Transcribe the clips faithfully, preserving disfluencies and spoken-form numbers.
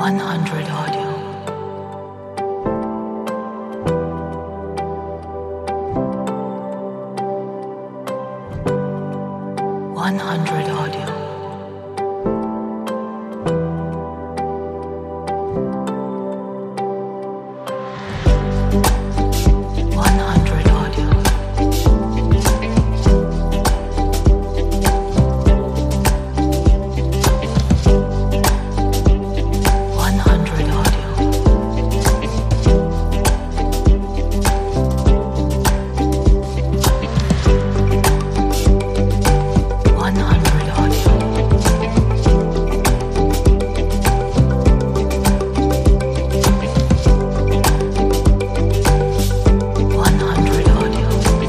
one hundred audio. one hundred audio. one hundred audio. one hundred audio. one hundred audio. one hundred audio.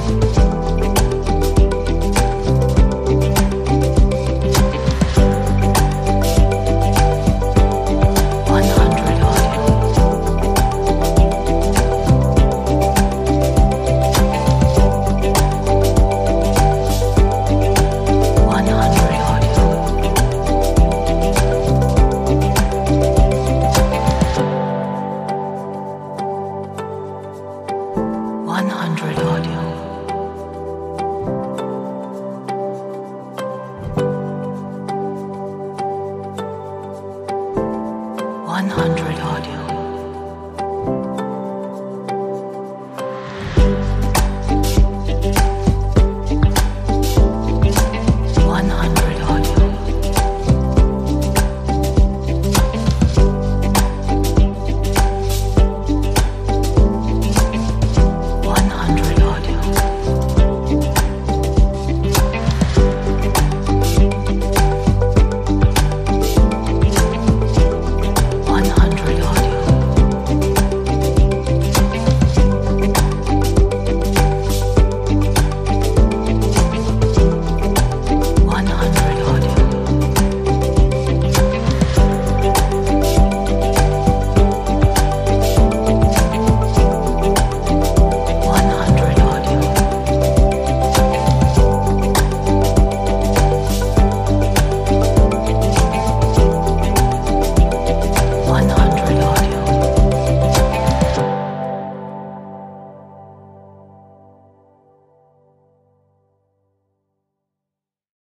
one hundred audio. one hundred audio. one hundred audio. one hundred audio.